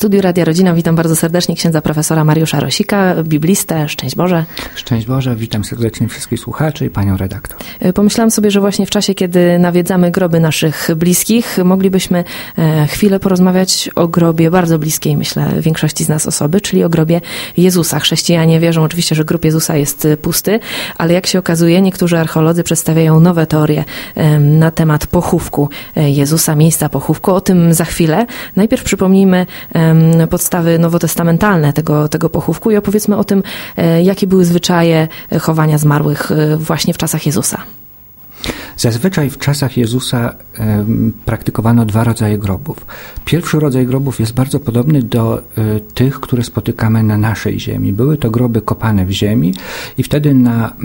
studiu Radia Rodzina witam bardzo serdecznie księdza profesora Mariusza Rosika, biblistę. Szczęść Boże. Szczęść Boże, witam serdecznie wszystkich słuchaczy i panią redaktor. Pomyślałam sobie, że właśnie w czasie, kiedy nawiedzamy groby naszych bliskich, moglibyśmy chwilę porozmawiać o grobie bardzo bliskiej, myślę, większości z nas osoby, czyli o grobie Jezusa. Chrześcijanie wierzą oczywiście, że grób Jezusa jest pusty, ale jak się okazuje, niektórzy archeolodzy przedstawiają nowe teorie na temat pochówku Jezusa, miejsca pochówku. O tym za chwilę. Najpierw przypomnijmy podstawy nowotestamentalne tego pochówku i opowiedzmy o tym, jakie były zwyczaje chowania zmarłych właśnie w czasach Jezusa. Zazwyczaj w czasach Jezusa praktykowano dwa rodzaje grobów. Pierwszy rodzaj grobów jest bardzo podobny do tych, które spotykamy na naszej ziemi. Były to groby kopane w ziemi i wtedy na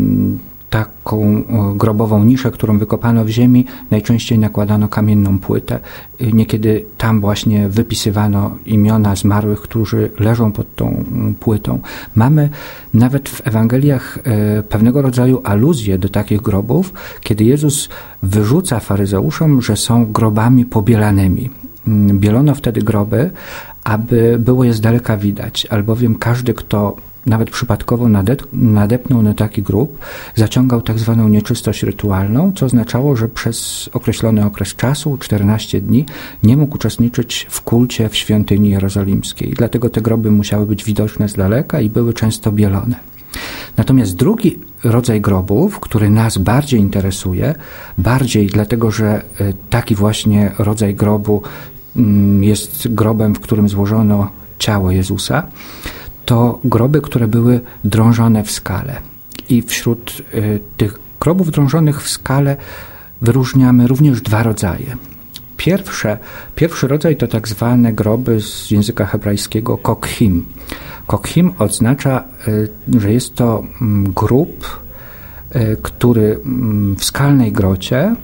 taką grobową niszę, którą wykopano w ziemi, najczęściej nakładano kamienną płytę. Niekiedy tam właśnie wypisywano imiona zmarłych, którzy leżą pod tą płytą. Mamy nawet w Ewangeliach pewnego rodzaju aluzje do takich grobów, kiedy Jezus wyrzuca faryzeuszom, że są grobami pobielanymi. Bielono wtedy groby, aby było je z daleka widać, albowiem każdy, kto nawet przypadkowo nadepnął na taki grób, zaciągał tak zwaną nieczystość rytualną, co oznaczało, że przez określony okres czasu, 14 dni, nie mógł uczestniczyć w kulcie w świątyni jerozolimskiej. Dlatego te groby musiały być widoczne z daleka i były często bielone. Natomiast drugi rodzaj grobów, który nas bardziej interesuje, bardziej dlatego, że taki właśnie rodzaj grobu jest grobem, w którym złożono ciało Jezusa, to groby, które były drążone w skale. I wśród tych grobów drążonych w skale wyróżniamy również dwa rodzaje. Pierwszy rodzaj to tak zwane groby z języka hebrajskiego kokhim. Kokhim oznacza, że jest to grób, który w skalnej grocie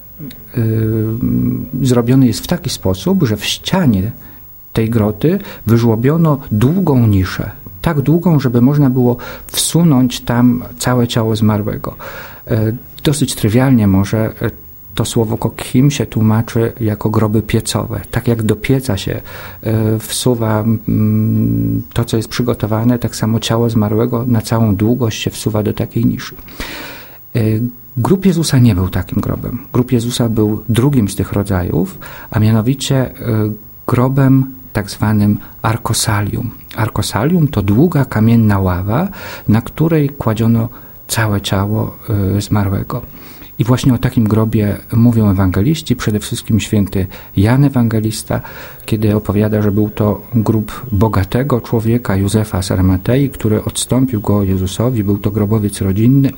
zrobiony jest w taki sposób, że w ścianie tej groty wyżłobiono długą niszę. Tak długą, żeby można było wsunąć tam całe ciało zmarłego. Dosyć trywialnie może to słowo kokhim się tłumaczy jako groby piecowe. Tak jak do pieca się wsuwa to, co jest przygotowane, tak samo ciało zmarłego na całą długość się wsuwa do takiej niszy. Grób Jezusa nie był takim grobem. Grób Jezusa był drugim z tych rodzajów, a mianowicie grobem tak zwanym arkosalium. Arkosalium to długa kamienna ława, na której kładziono całe ciało zmarłego. I właśnie o takim grobie mówią ewangeliści, przede wszystkim święty Jan Ewangelista, kiedy opowiada, że był to grób bogatego człowieka, Józefa z Arymatei, który odstąpił go Jezusowi, był to grobowiec rodzinny.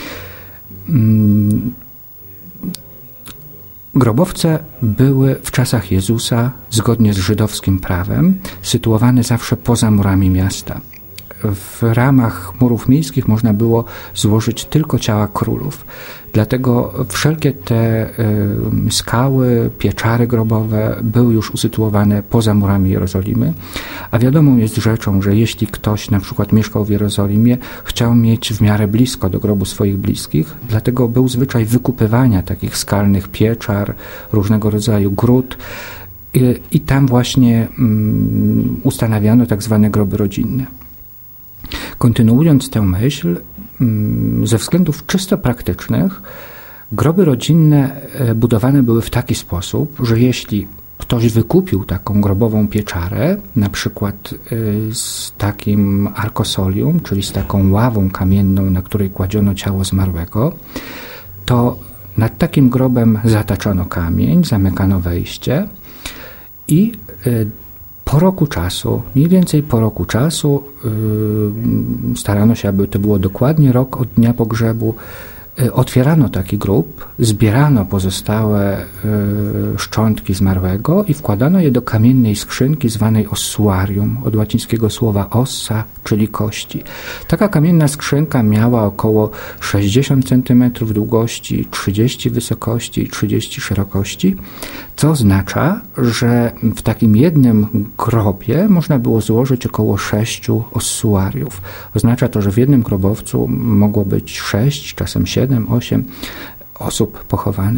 Grobowce były w czasach Jezusa, zgodnie z żydowskim prawem, sytuowane zawsze poza murami miasta. W ramach murów miejskich można było złożyć tylko ciała królów. Dlatego wszelkie te skały, pieczary grobowe były już usytuowane poza murami Jerozolimy. A wiadomą jest rzeczą, że jeśli ktoś na przykład mieszkał w Jerozolimie, chciał mieć w miarę blisko do grobu swoich bliskich, dlatego był zwyczaj wykupywania takich skalnych pieczar, różnego rodzaju gród i tam właśnie ustanawiano tak zwane groby rodzinne. Kontynuując tę myśl, ze względów czysto praktycznych, groby rodzinne budowane były w taki sposób, że jeśli ktoś wykupił taką grobową pieczarę, na przykład z takim arkosolium, czyli z taką ławą kamienną, na której kładziono ciało zmarłego, to nad takim grobem zataczono kamień, zamykano wejście i po roku czasu, mniej więcej po roku czasu, starano się, aby to było dokładnie rok od dnia pogrzebu, otwierano taki grób, zbierano pozostałe szczątki zmarłego i wkładano je do kamiennej skrzynki zwanej ossuarium, od łacińskiego słowa ossa, czyli kości. Taka kamienna skrzynka miała około 60 cm długości, 30 wysokości i 30 szerokości, co oznacza, że w takim jednym grobie można było złożyć około 6 ossuariów. Oznacza to, że w jednym grobowcu mogło być 6, czasem 7, 8 osób pochowanych.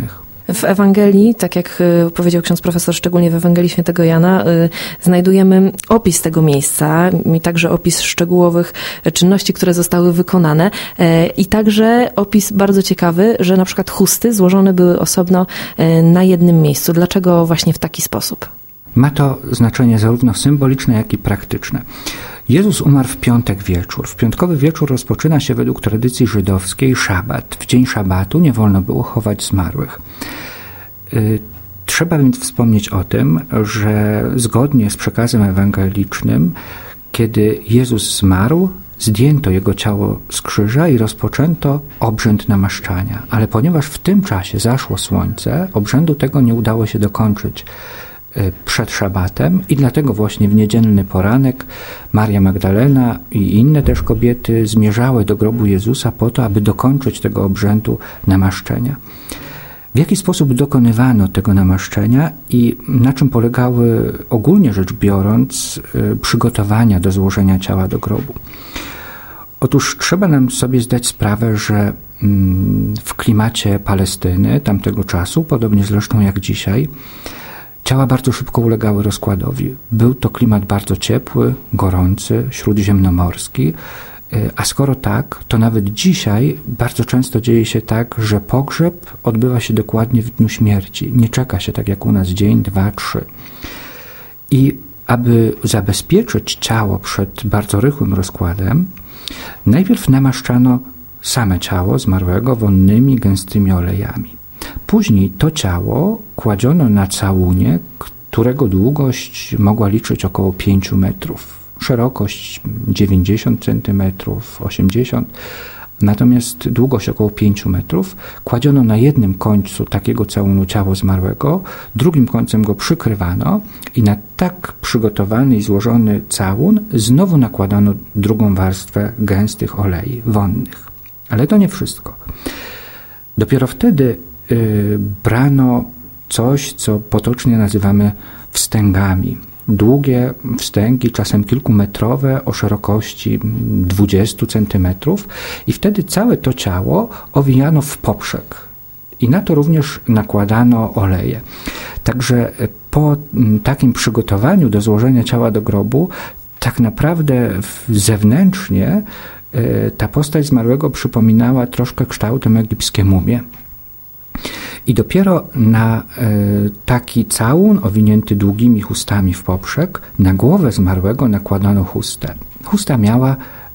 W Ewangelii, tak jak powiedział ksiądz profesor, szczególnie w Ewangelii Świętego Jana, znajdujemy opis tego miejsca i także opis szczegółowych czynności, które zostały wykonane i także opis bardzo ciekawy, że na przykład chusty złożone były osobno na jednym miejscu. Dlaczego właśnie w taki sposób? Ma to znaczenie zarówno symboliczne, jak i praktyczne. Jezus umarł w piątek wieczór. W piątkowy wieczór rozpoczyna się według tradycji żydowskiej szabat. W dzień szabatu nie wolno było chować zmarłych. Trzeba więc wspomnieć o tym, że zgodnie z przekazem ewangelicznym, kiedy Jezus zmarł, zdjęto Jego ciało z krzyża i rozpoczęto obrzęd namaszczania. Ale ponieważ w tym czasie zaszło słońce, obrzędu tego nie udało się dokończyć przed szabatem i dlatego właśnie w niedzielny poranek Maria Magdalena i inne też kobiety zmierzały do grobu Jezusa po to, aby dokończyć tego obrzędu namaszczenia. W jaki sposób dokonywano tego namaszczenia i na czym polegały ogólnie rzecz biorąc przygotowania do złożenia ciała do grobu? Otóż trzeba nam sobie zdać sprawę, że w klimacie Palestyny tamtego czasu, podobnie zresztą jak dzisiaj, ciała bardzo szybko ulegały rozkładowi. Był to klimat bardzo ciepły, gorący, śródziemnomorski, a skoro tak, to nawet dzisiaj bardzo często dzieje się tak, że pogrzeb odbywa się dokładnie w dniu śmierci. Nie czeka się tak jak u nas dzień, 2, 3. I aby zabezpieczyć ciało przed bardzo rychłym rozkładem, najpierw namaszczano same ciało zmarłego wonnymi, gęstymi olejami. Później to ciało kładziono na całunie, którego długość mogła liczyć około 5 metrów. Szerokość 90 cm, 80 natomiast długość około 5 metrów. Kładziono na jednym końcu takiego całunu ciało zmarłego, drugim końcem go przykrywano i na tak przygotowany i złożony całun znowu nakładano drugą warstwę gęstych olei wonnych. Ale to nie wszystko. Dopiero wtedy brano coś, co potocznie nazywamy wstęgami. Długie wstęgi, czasem kilkumetrowe, o szerokości 20 cm i wtedy całe to ciało owijano w poprzek i na to również nakładano oleje. Także po takim przygotowaniu do złożenia ciała do grobu tak naprawdę zewnętrznie ta postać zmarłego przypominała troszkę kształtem egipskie mumie. I dopiero na taki całun owinięty długimi chustami w poprzek, na głowę zmarłego nakładano chustę. Chusta miała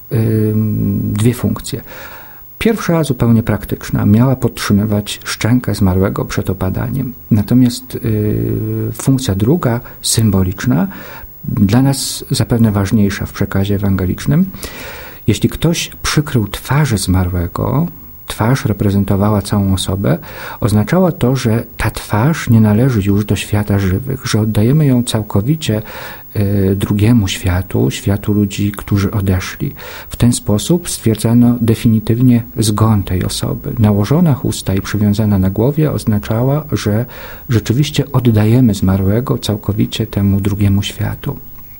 dwie funkcje. Pierwsza, zupełnie praktyczna, miała podtrzymywać szczękę zmarłego przed opadaniem. Natomiast funkcja druga, symboliczna, dla nas zapewne ważniejsza w przekazie ewangelicznym. Jeśli ktoś przykrył twarzy zmarłego, twarz reprezentowała całą osobę, oznaczało to, że ta twarz nie należy już do świata żywych, że oddajemy ją całkowicie drugiemu światu, światu ludzi, którzy odeszli. W ten sposób stwierdzano definitywnie zgon tej osoby. Nałożona chusta i przywiązana na głowie oznaczała, że rzeczywiście oddajemy zmarłego całkowicie temu drugiemu światu.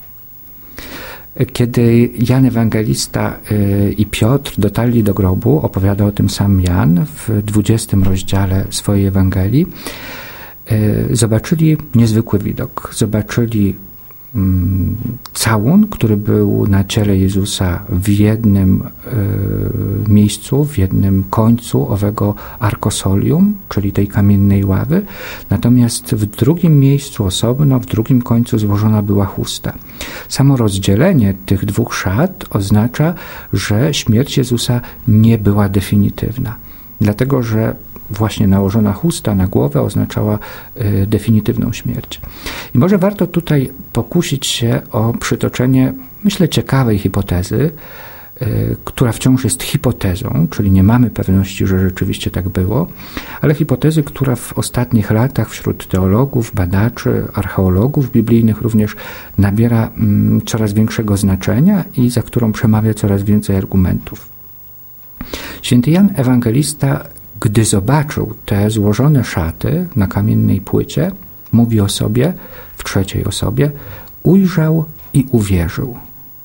Kiedy Jan Ewangelista i Piotr dotarli do grobu, opowiada o tym sam Jan w 20 rozdziale swojej Ewangelii, zobaczyli niezwykły widok. Zobaczyli całun, który był na ciele Jezusa w jednym miejscu, w jednym końcu owego arkosolium, czyli tej kamiennej ławy, natomiast w drugim miejscu osobno, w drugim końcu złożona była chusta. Samo rozdzielenie tych dwóch szat oznacza, że śmierć Jezusa nie była definitywna, dlatego że właśnie nałożona chusta na głowę oznaczała definitywną śmierć. I może warto tutaj pokusić się o przytoczenie, myślę, ciekawej hipotezy, która wciąż jest hipotezą, czyli nie mamy pewności, że rzeczywiście tak było, ale hipotezy, która w ostatnich latach wśród teologów, badaczy, archeologów biblijnych również nabiera coraz większego znaczenia i za którą przemawia coraz więcej argumentów. Święty Jan Ewangelista, gdy zobaczył te złożone szaty na kamiennej płycie, mówi o sobie w trzeciej osobie: ujrzał i uwierzył.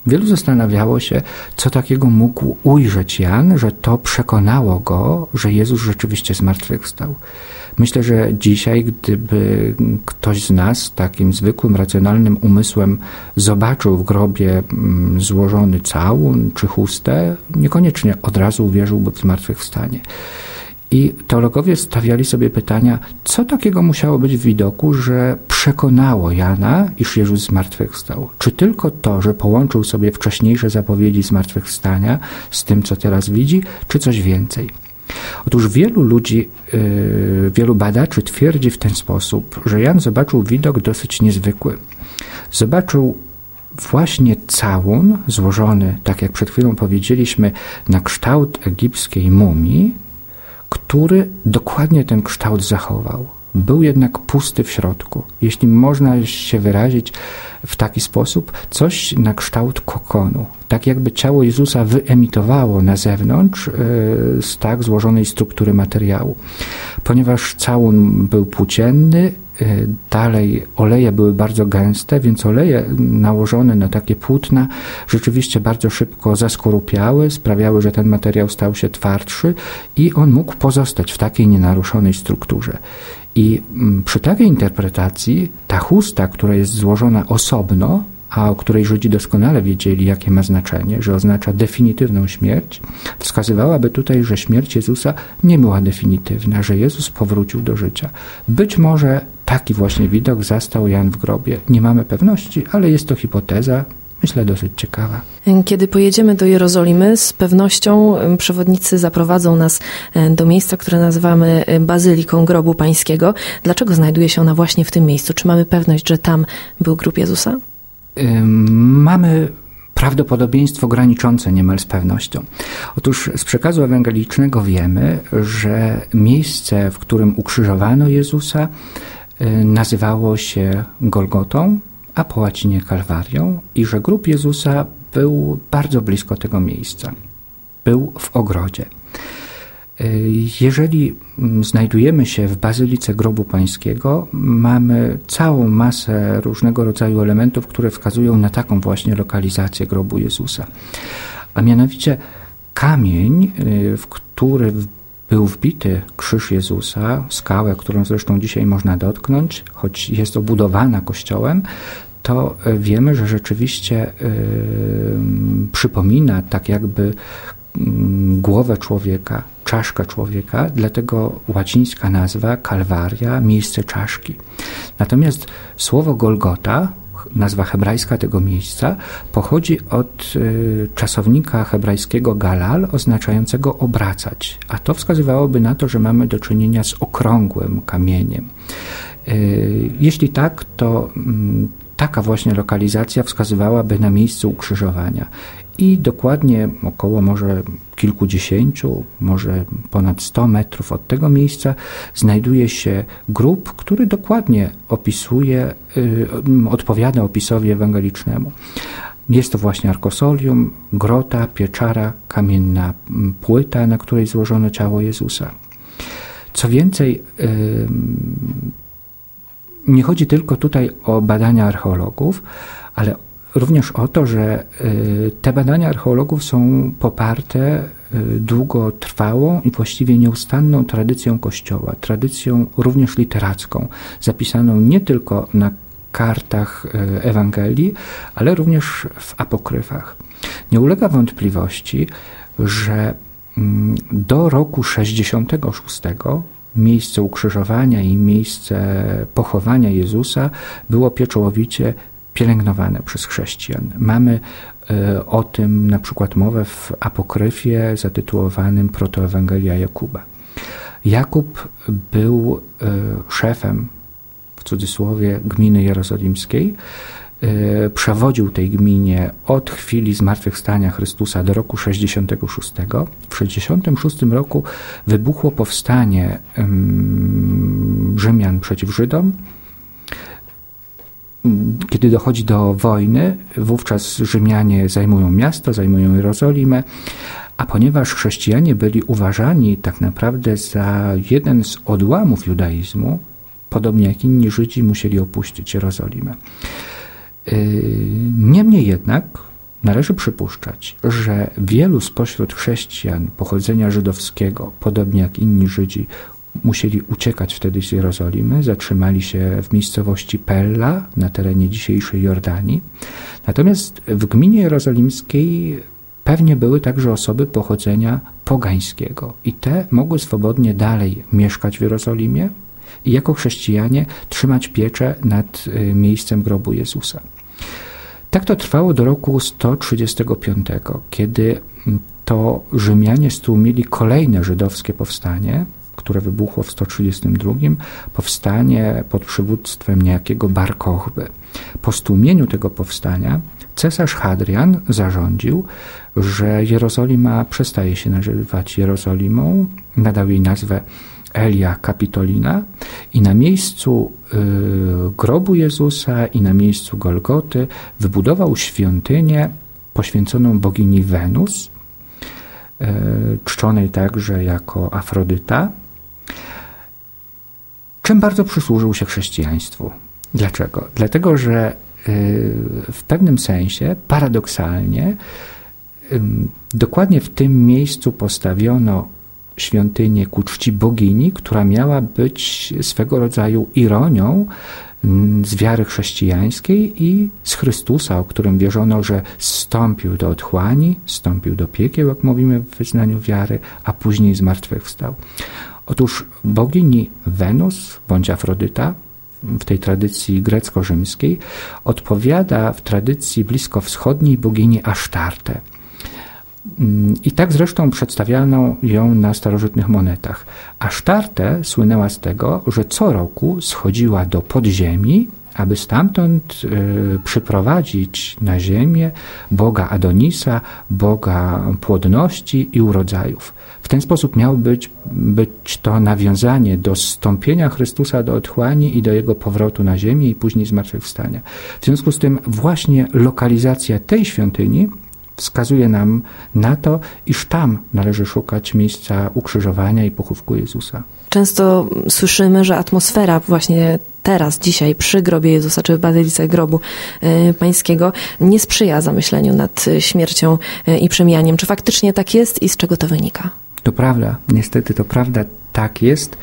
Wielu zastanawiało się, co takiego mógł ujrzeć Jan, że to przekonało go, że Jezus rzeczywiście zmartwychwstał. Myślę, że dzisiaj, gdyby ktoś z nas takim zwykłym, racjonalnym umysłem zobaczył w grobie złożony całun czy chustę, niekoniecznie od razu uwierzyłby w zmartwychwstanie. I teologowie stawiali sobie pytania, co takiego musiało być w widoku, że przekonało Jana, iż Jezus zmartwychwstał. Czy tylko to, że połączył sobie wcześniejsze zapowiedzi zmartwychwstania z tym, co teraz widzi, czy coś więcej? Otóż wielu ludzi, wielu badaczy twierdzi w ten sposób, że Jan zobaczył widok dosyć niezwykły. Zobaczył właśnie całun złożony, tak jak przed chwilą powiedzieliśmy, na kształt egipskiej mumii, który dokładnie ten kształt zachował. Był jednak pusty w środku. Jeśli można się wyrazić w taki sposób, coś na kształt kokonu. Tak jakby ciało Jezusa wyemitowało na zewnątrz z tak złożonej struktury materiału. Ponieważ całun był płócienny, dalej oleje były bardzo gęste, więc oleje nałożone na takie płótna rzeczywiście bardzo szybko zaskorupiały, sprawiały, że ten materiał stał się twardszy i on mógł pozostać w takiej nienaruszonej strukturze. I przy takiej interpretacji ta chusta, która jest złożona osobno, a o której Żydzi doskonale wiedzieli, jakie ma znaczenie, że oznacza definitywną śmierć, wskazywałaby tutaj, że śmierć Jezusa nie była definitywna, że Jezus powrócił do życia. Być może taki właśnie widok zastał Jan w grobie. Nie mamy pewności, ale jest to hipoteza, myślę, dosyć ciekawa. Kiedy pojedziemy do Jerozolimy, z pewnością przewodnicy zaprowadzą nas do miejsca, które nazywamy Bazyliką Grobu Pańskiego. Dlaczego znajduje się ona właśnie w tym miejscu? Czy mamy pewność, że tam był grób Jezusa? Mamy prawdopodobieństwo graniczące niemal z pewnością. Otóż z przekazu ewangelicznego wiemy, że miejsce, w którym ukrzyżowano Jezusa, nazywało się Golgotą, a po łacinie Kalwarią, i że grób Jezusa był bardzo blisko tego miejsca. Był w ogrodzie. Jeżeli znajdujemy się w Bazylice Grobu Pańskiego, mamy całą masę różnego rodzaju elementów, które wskazują na taką właśnie lokalizację grobu Jezusa. A mianowicie kamień, w który był wbity krzyż Jezusa, skałę, którą zresztą dzisiaj można dotknąć, choć jest obudowana kościołem, to wiemy, że rzeczywiście przypomina tak jakby głowę człowieka, czaszkę człowieka, dlatego łacińska nazwa Kalwaria, miejsce czaszki. Natomiast słowo Golgota, nazwa hebrajska tego miejsca, pochodzi od czasownika hebrajskiego galal, oznaczającego obracać, a to wskazywałoby na to, że mamy do czynienia z okrągłym kamieniem. Jeśli tak, to taka właśnie lokalizacja wskazywałaby na miejsce ukrzyżowania. I dokładnie około może kilkudziesięciu, może ponad 100 metrów od tego miejsca znajduje się grób, który dokładnie opisuje, odpowiada opisowi ewangelicznemu. Jest to właśnie arkosolium, grota, pieczara, kamienna płyta, na której złożono ciało Jezusa. Co więcej, nie chodzi tylko tutaj o badania archeologów, ale również o to, że te badania archeologów są poparte długotrwałą i właściwie nieustanną tradycją Kościoła, tradycją również literacką, zapisaną nie tylko na kartach Ewangelii, ale również w apokryfach. Nie ulega wątpliwości, że do roku 66 miejsce ukrzyżowania i miejsce pochowania Jezusa było pieczołowicie pielęgnowane przez chrześcijan. Mamy o tym na przykład mowę w apokryfie zatytułowanym Protoewangelia Jakuba. Jakub był szefem, w cudzysłowie, gminy jerozolimskiej. Przewodził tej gminie od chwili zmartwychwstania Chrystusa do roku 66. W 66 roku wybuchło powstanie Rzymian przeciw Żydom. Kiedy dochodzi do wojny, wówczas Rzymianie zajmują miasto, zajmują Jerozolimę, a ponieważ chrześcijanie byli uważani tak naprawdę za jeden z odłamów judaizmu, podobnie jak inni Żydzi musieli opuścić Jerozolimę. Niemniej jednak należy przypuszczać, że wielu spośród chrześcijan pochodzenia żydowskiego, podobnie jak inni Żydzi, musieli uciekać wtedy z Jerozolimy, zatrzymali się w miejscowości Pella na terenie dzisiejszej Jordanii. Natomiast w gminie jerozolimskiej pewnie były także osoby pochodzenia pogańskiego i te mogły swobodnie dalej mieszkać w Jerozolimie i jako chrześcijanie trzymać pieczę nad miejscem grobu Jezusa. Tak to trwało do roku 135, kiedy to Rzymianie stłumili kolejne żydowskie powstanie, które wybuchło w 132, powstanie pod przywództwem niejakiego Bar Kochby. Po stłumieniu tego powstania cesarz Hadrian zarządził, że Jerozolima przestaje się nazywać Jerozolimą, nadał jej nazwę Aelia Capitolina i na miejscu grobu Jezusa i na miejscu Golgoty wybudował świątynię poświęconą bogini Wenus, czczonej także jako Afrodyta, czym bardzo przysłużył się chrześcijaństwu. Dlaczego? Dlatego, że w pewnym sensie, paradoksalnie, dokładnie w tym miejscu postawiono świątynię ku czci bogini, która miała być swego rodzaju ironią z wiary chrześcijańskiej i z Chrystusa, o którym wierzono, że zstąpił do otchłani, zstąpił do piekieł, jak mówimy w wyznaniu wiary, a później zmartwychwstał. Otóż bogini Wenus bądź Afrodyta w tej tradycji grecko-rzymskiej odpowiada w tradycji bliskowschodniej bogini Asztartę. I tak zresztą przedstawiano ją na starożytnych monetach. Asztartę słynęła z tego, że co roku schodziła do podziemi, aby stamtąd przyprowadzić na ziemię boga Adonisa, boga płodności i urodzajów. W ten sposób miało być to nawiązanie do zstąpienia Chrystusa do otchłani i do jego powrotu na ziemię i później zmartwychwstania. W związku z tym właśnie lokalizacja tej świątyni wskazuje nam na to, iż tam należy szukać miejsca ukrzyżowania i pochówku Jezusa. Często słyszymy, że atmosfera właśnie teraz, dzisiaj przy grobie Jezusa, czy w Bazylice Grobu Pańskiego nie sprzyja zamyśleniu nad śmiercią i przemijaniem. Czy faktycznie tak jest i z czego to wynika? To prawda, niestety to prawda, tak jest.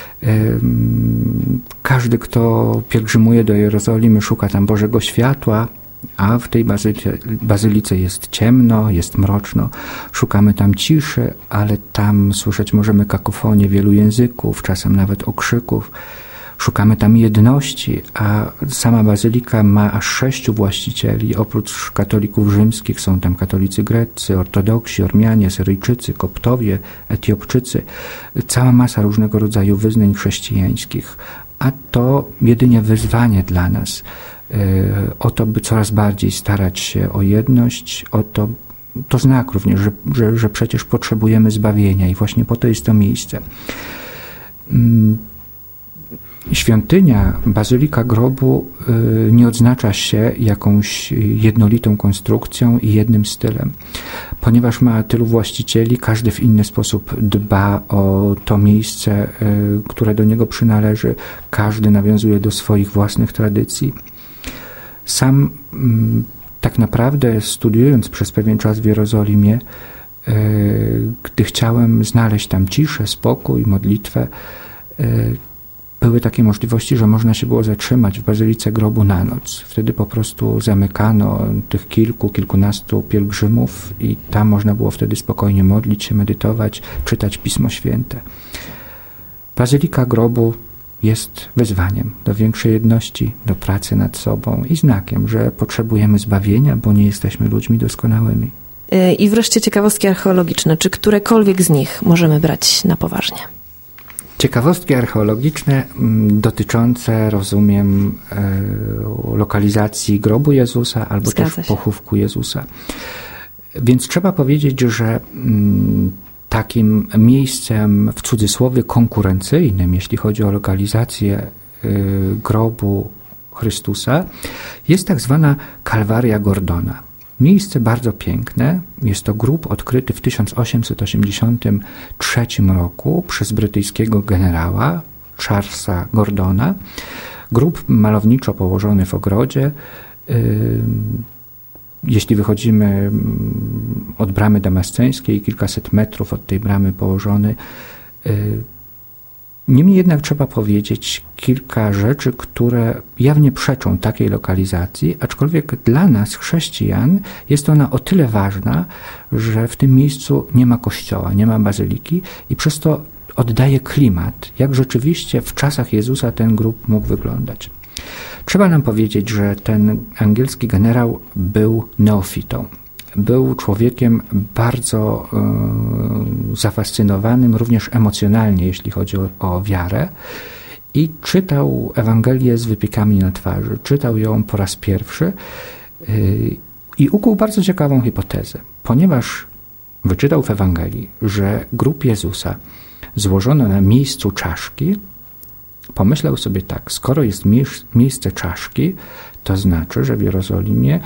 Każdy, kto pielgrzymuje do Jerozolimy, szuka tam Bożego światła, a w tej bazylice jest ciemno, jest mroczno. Szukamy tam ciszy, ale tam słyszeć możemy kakofonię wielu języków, czasem nawet okrzyków. Szukamy tam jedności, a sama bazylika ma aż 6 właścicieli. Oprócz katolików rzymskich są tam katolicy greccy, ortodoksi, Ormianie, Syryjczycy, Koptowie, Etiopczycy. Cała masa różnego rodzaju wyznań chrześcijańskich. A to jedynie wyzwanie dla nas. O to, by coraz bardziej starać się o jedność, to znak również, że przecież potrzebujemy zbawienia i właśnie po to jest to miejsce. Świątynia, Bazylika Grobu nie odznacza się jakąś jednolitą konstrukcją i jednym stylem. Ponieważ ma tylu właścicieli, każdy w inny sposób dba o to miejsce, które do niego przynależy. Każdy nawiązuje do swoich własnych tradycji. Sam tak naprawdę studiując przez pewien czas w Jerozolimie, gdy chciałem znaleźć tam ciszę, spokój, modlitwę, były takie możliwości, że można się było zatrzymać w Bazylice Grobu na noc. Wtedy po prostu zamykano tych kilkunastu pielgrzymów i tam można było wtedy spokojnie modlić się, medytować, czytać Pismo Święte. Bazylika Grobu jest wyzwaniem do większej jedności, do pracy nad sobą i znakiem, że potrzebujemy zbawienia, bo nie jesteśmy ludźmi doskonałymi. I wreszcie ciekawostki archeologiczne. Czy którekolwiek z nich możemy brać na poważnie? Ciekawostki archeologiczne dotyczące, rozumiem, lokalizacji grobu Jezusa albo też pochówku Jezusa. Więc trzeba powiedzieć, że takim miejscem w cudzysłowie konkurencyjnym, jeśli chodzi o lokalizację grobu Chrystusa, jest tak zwana Kalwaria Gordona. Miejsce bardzo piękne. Jest to grób odkryty w 1883 roku przez brytyjskiego generała Charlesa Gordona. Grób malowniczo położony w ogrodzie. jeśli wychodzimy od bramy damasceńskiej, kilkaset metrów od tej bramy położony. Niemniej jednak trzeba powiedzieć kilka rzeczy, które jawnie przeczą takiej lokalizacji, aczkolwiek dla nas, chrześcijan, jest ona o tyle ważna, że w tym miejscu nie ma kościoła, nie ma bazyliki i przez to oddaje klimat, jak rzeczywiście w czasach Jezusa ten grób mógł wyglądać. Trzeba nam powiedzieć, że ten angielski generał był neofitą. Był człowiekiem bardzo zafascynowanym, również emocjonalnie, jeśli chodzi o wiarę, i czytał Ewangelię z wypiekami na twarzy. Czytał ją po raz pierwszy i ukuł bardzo ciekawą hipotezę, ponieważ wyczytał w Ewangelii, że grób Jezusa złożono na miejscu czaszki, pomyślał sobie tak, skoro jest miejsce czaszki, to znaczy, że w Jerozolimie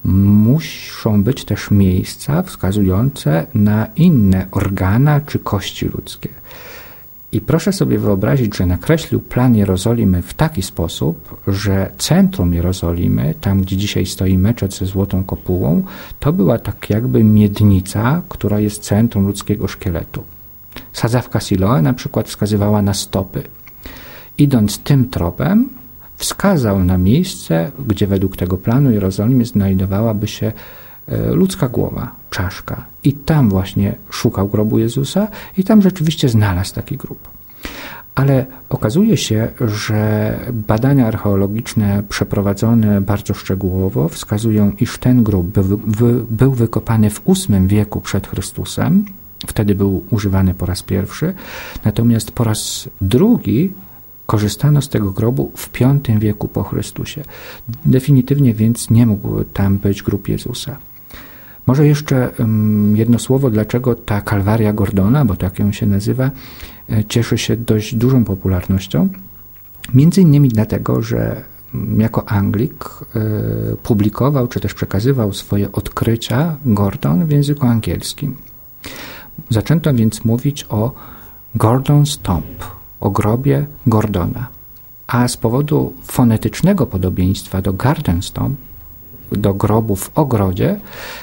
muszą być też miejsca wskazujące na inne organa czy kości ludzkie. I proszę sobie wyobrazić, że nakreślił plan Jerozolimy w taki sposób, że centrum Jerozolimy, tam gdzie dzisiaj stoi meczet ze złotą kopułą, to była tak jakby miednica, która jest centrum ludzkiego szkieletu. Sadzawka Siloe na przykład wskazywała na stopy. Idąc tym tropem, wskazał na miejsce, gdzie według tego planu Jerozolimy znajdowałaby się ludzka głowa, czaszka. I tam właśnie szukał grobu Jezusa i tam rzeczywiście znalazł taki grób. Ale okazuje się, że badania archeologiczne przeprowadzone bardzo szczegółowo wskazują, iż ten grób był wykopany w VIII wieku przed Chrystusem. Wtedy był używany po raz pierwszy. Natomiast po raz drugi korzystano z tego grobu w V wieku po Chrystusie. Definitywnie więc nie mógł tam być grób Jezusa. Może jeszcze jedno słowo, dlaczego ta Kalwaria Gordona, bo tak ją się nazywa, cieszy się dość dużą popularnością. Między innymi dlatego, że jako Anglik publikował, czy też przekazywał swoje odkrycia Gordon w języku angielskim. Zaczęto więc mówić o Gordon's Tomb, o grobie Gordona. A z powodu fonetycznego podobieństwa do Garden's Tomb, do grobu w ogrodzie,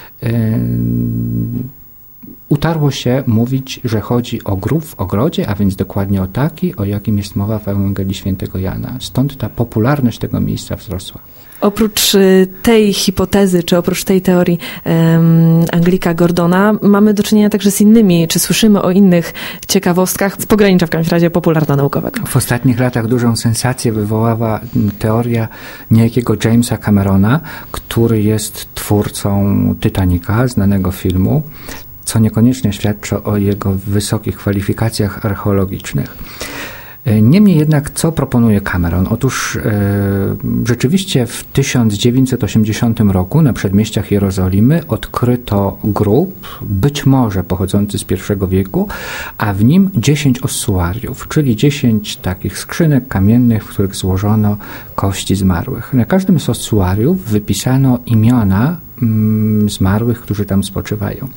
utarło się mówić, że chodzi o grób w ogrodzie, a więc dokładnie o taki, o jakim jest mowa w Ewangelii Świętego Jana. Stąd ta popularność tego miejsca wzrosła. Oprócz tej hipotezy, czy oprócz tej teorii Anglika Gordona, mamy do czynienia także z innymi, czy słyszymy o innych ciekawostkach z pogranicza w każdym razie popularno-naukowego. W ostatnich latach dużą sensację wywołała teoria niejakiego Jamesa Camerona, który jest twórcą Titanica, znanego filmu, co niekoniecznie świadczy o jego wysokich kwalifikacjach archeologicznych. Niemniej jednak, co proponuje Cameron? Otóż rzeczywiście w 1980 roku na przedmieściach Jerozolimy odkryto grób, być może pochodzący z I wieku, a w nim 10 ossuariów, czyli 10 takich skrzynek kamiennych, w których złożono kości zmarłych. Na każdym z ossuariów wypisano imiona zmarłych, którzy tam spoczywają.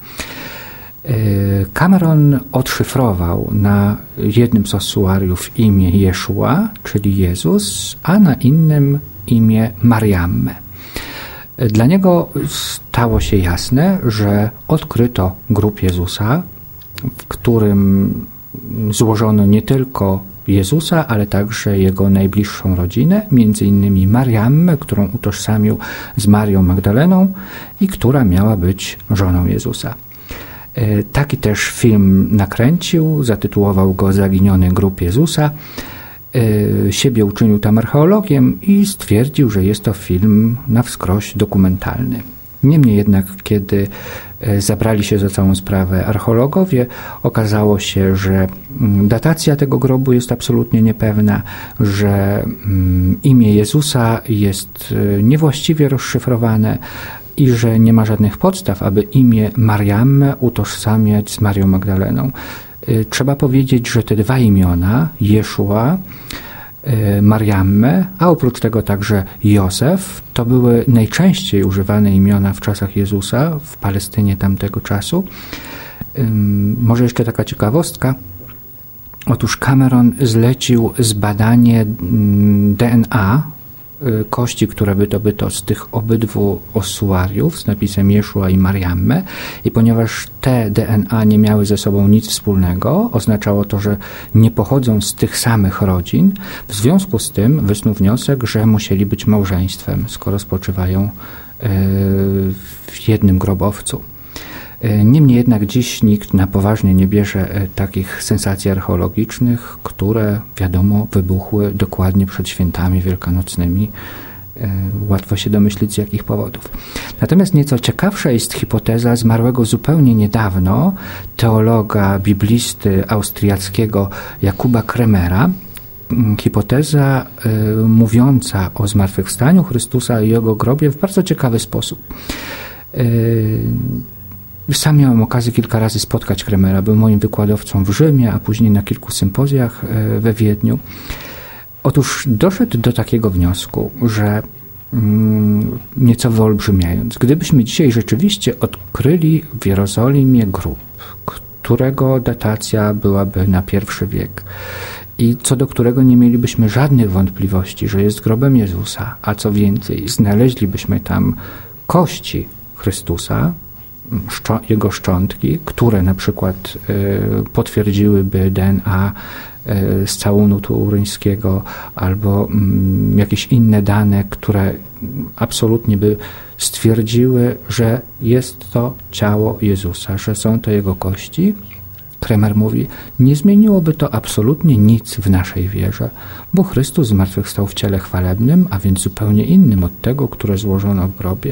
Cameron odszyfrował na jednym z ossuariów imię Jeszua, czyli Jezus, a na innym imię Mariamme. Dla niego stało się jasne, że odkryto grób Jezusa, w którym złożono nie tylko Jezusa, ale także jego najbliższą rodzinę, między innymi Mariammę, którą utożsamił z Marią Magdaleną i która miała być żoną Jezusa. Taki też film nakręcił, zatytułował go Zaginiony grób Jezusa. Siebie uczynił tam archeologiem i stwierdził, że jest to film na wskroś dokumentalny. Niemniej jednak, kiedy zabrali się za całą sprawę archeologowie, okazało się, że datacja tego grobu jest absolutnie niepewna, że imię Jezusa jest niewłaściwie rozszyfrowane, i że nie ma żadnych podstaw, aby imię Mariammę utożsamiać z Marią Magdaleną. Trzeba powiedzieć, że te dwa imiona, Jeszua, Mariammę, a oprócz tego także Józef, to były najczęściej używane imiona w czasach Jezusa w Palestynie tamtego czasu. Może jeszcze taka ciekawostka. Otóż Cameron zlecił zbadanie DNA kości, które wydobyto z tych obydwu osuariów z napisem Jeszua i Mariamme, i ponieważ te DNA nie miały ze sobą nic wspólnego, oznaczało to, że nie pochodzą z tych samych rodzin. W związku z tym wysnuł wniosek, że musieli być małżeństwem, skoro spoczywają w jednym grobowcu. Niemniej jednak dziś nikt na poważnie nie bierze takich sensacji archeologicznych, które, wiadomo, wybuchły dokładnie przed świętami wielkanocnymi. Łatwo się domyślić, z jakich powodów. Natomiast nieco ciekawsza jest hipoteza zmarłego zupełnie niedawno teologa, biblisty austriackiego Jakuba Kremera. Hipoteza mówiąca o zmartwychwstaniu Chrystusa i Jego grobie w bardzo ciekawy sposób. Sam miałem okazję kilka razy spotkać Kremera. Był moim wykładowcą w Rzymie, a później na kilku sympozjach we Wiedniu. Otóż doszedł do takiego wniosku, że nieco wyolbrzymiając, gdybyśmy dzisiaj rzeczywiście odkryli w Jerozolimie grób, którego datacja byłaby na I wiek i co do którego nie mielibyśmy żadnych wątpliwości, że jest grobem Jezusa, a co więcej, znaleźlibyśmy tam kości Chrystusa, jego szczątki, które na przykład potwierdziłyby DNA z całunu turyńskiego albo jakieś inne dane, które absolutnie by stwierdziły, że jest to ciało Jezusa, że są to Jego kości. Kremer mówi, nie zmieniłoby to absolutnie nic w naszej wierze, bo Chrystus zmartwychwstał w ciele chwalebnym, a więc zupełnie innym od tego, które złożono w grobie.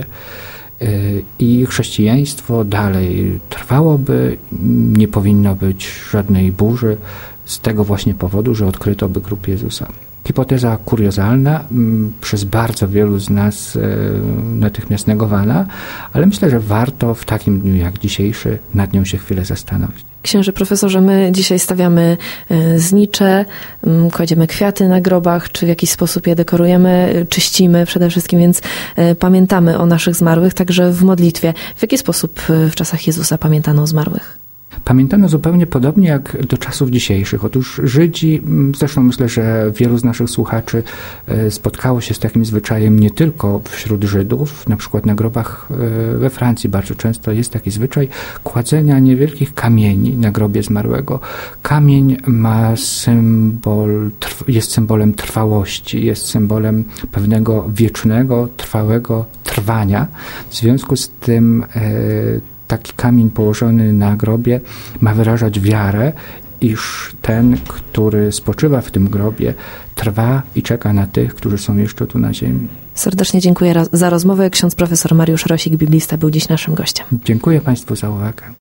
I chrześcijaństwo dalej trwałoby, nie powinno być żadnej burzy z tego właśnie powodu, że odkryto by grób Jezusa. Hipoteza kuriozalna, przez bardzo wielu z nas natychmiast negowana, ale myślę, że warto w takim dniu jak dzisiejszy nad nią się chwilę zastanowić. Księże profesorze, my dzisiaj stawiamy znicze, kładziemy kwiaty na grobach, czy w jakiś sposób je dekorujemy, czyścimy przede wszystkim, więc pamiętamy o naszych zmarłych także w modlitwie. W jaki sposób w czasach Jezusa pamiętano o zmarłych? Pamiętano zupełnie podobnie jak do czasów dzisiejszych. Otóż Żydzi, zresztą myślę, że wielu z naszych słuchaczy spotkało się z takim zwyczajem nie tylko wśród Żydów, na przykład na grobach we Francji bardzo często jest taki zwyczaj kładzenia niewielkich kamieni na grobie zmarłego. Kamień ma jest symbolem trwałości, jest symbolem pewnego wiecznego, trwałego trwania. W związku z tym taki kamień położony na grobie ma wyrażać wiarę, iż ten, który spoczywa w tym grobie, trwa i czeka na tych, którzy są jeszcze tu na ziemi. Serdecznie dziękuję za rozmowę. Ksiądz profesor Mariusz Rosik, biblista, był dziś naszym gościem. Dziękuję Państwu za uwagę.